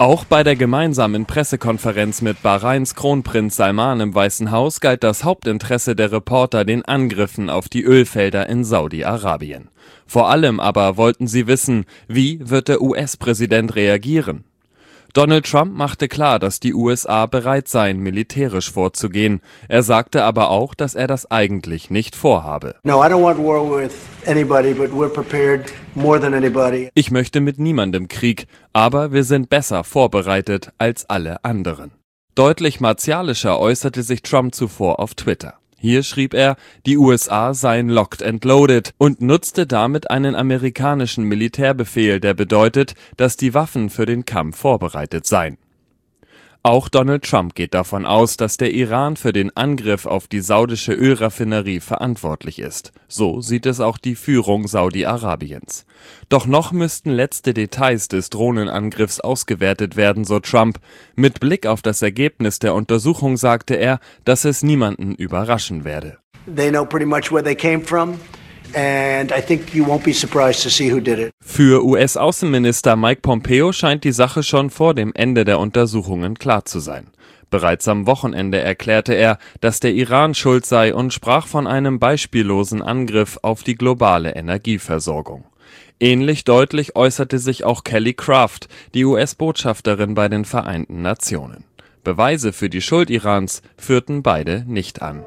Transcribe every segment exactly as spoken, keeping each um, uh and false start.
Auch bei der gemeinsamen Pressekonferenz mit Bahrains Kronprinz Salman im Weißen Haus galt das Hauptinteresse der Reporter den Angriffen auf die Ölfelder in Saudi-Arabien. Vor allem aber wollten sie wissen, wie wird der U S-Präsident reagieren? Donald Trump machte klar, dass die U S A bereit seien, militärisch vorzugehen. Er sagte aber auch, dass er das eigentlich nicht vorhabe. No, I don't want war with anybody, but we're prepared more than anybody. Ich möchte mit niemandem Krieg, aber wir sind besser vorbereitet als alle anderen. Deutlich martialischer äußerte sich Trump zuvor auf Twitter. Hier schrieb er, die U S A seien locked and loaded und nutzte damit einen amerikanischen Militärbefehl, der bedeutet, dass die Waffen für den Kampf vorbereitet seien. Auch Donald Trump geht davon aus, dass der Iran für den Angriff auf die saudische Ölraffinerie verantwortlich ist. So sieht es auch die Führung Saudi-Arabiens. Doch noch müssten letzte Details des Drohnenangriffs ausgewertet werden, so Trump. Mit Blick auf das Ergebnis der Untersuchung sagte er, dass es niemanden überraschen werde. They know pretty much where they came from. And I think you won't be surprised to see who did it. Für U S-Außenminister Mike Pompeo scheint die Sache schon vor dem Ende der Untersuchungen klar zu sein. Bereits am Wochenende erklärte er, dass der Iran schuld sei und sprach von einem beispiellosen Angriff auf die globale Energieversorgung. Ähnlich deutlich äußerte sich auch Kelly Craft, die U S-Botschafterin bei den Vereinten Nationen. Beweise für die Schuld Irans führten beide nicht an.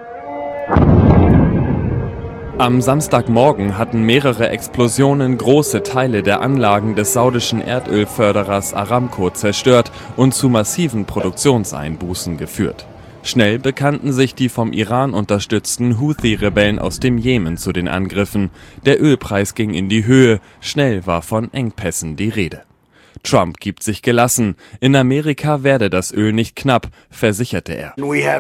Am Samstagmorgen hatten mehrere Explosionen große Teile der Anlagen des saudischen Erdölförderers Aramco zerstört und zu massiven Produktionseinbußen geführt. Schnell bekannten sich die vom Iran unterstützten Houthi-Rebellen aus dem Jemen zu den Angriffen. Der Ölpreis ging in die Höhe, schnell war von Engpässen die Rede. Trump gibt sich gelassen. In Amerika werde das Öl nicht knapp, versicherte er.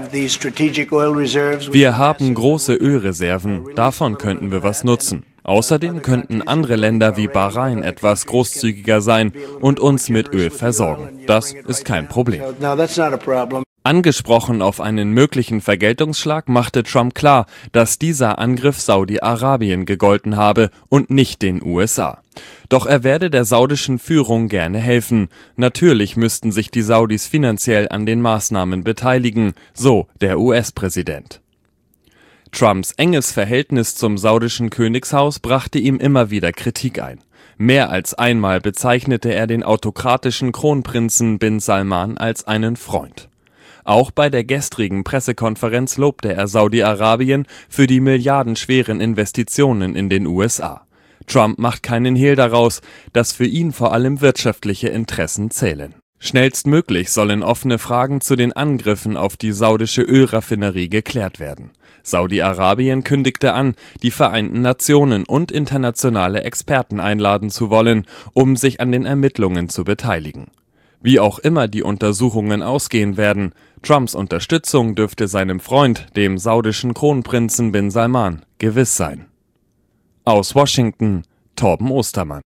Wir haben große Ölreserven, davon könnten wir was nutzen. Außerdem könnten andere Länder wie Bahrain etwas großzügiger sein und uns mit Öl versorgen. Das ist kein Problem. Angesprochen auf einen möglichen Vergeltungsschlag machte Trump klar, dass dieser Angriff Saudi-Arabien gegolten habe und nicht den U S A. Doch er werde der saudischen Führung gerne helfen. Natürlich müssten sich die Saudis finanziell an den Maßnahmen beteiligen, so der U S-Präsident. Trumps enges Verhältnis zum saudischen Königshaus brachte ihm immer wieder Kritik ein. Mehr als einmal bezeichnete er den autokratischen Kronprinzen bin Salman als einen Freund. Auch bei der gestrigen Pressekonferenz lobte er Saudi-Arabien für die milliardenschweren Investitionen in den U S A. Trump macht keinen Hehl daraus, dass für ihn vor allem wirtschaftliche Interessen zählen. Schnellstmöglich sollen offene Fragen zu den Angriffen auf die saudische Ölraffinerie geklärt werden. Saudi-Arabien kündigte an, die Vereinten Nationen und internationale Experten einladen zu wollen, um sich an den Ermittlungen zu beteiligen. Wie auch immer die Untersuchungen ausgehen werden, Trumps Unterstützung dürfte seinem Freund, dem saudischen Kronprinzen bin Salman, gewiss sein. Aus Washington, Torben Ostermann.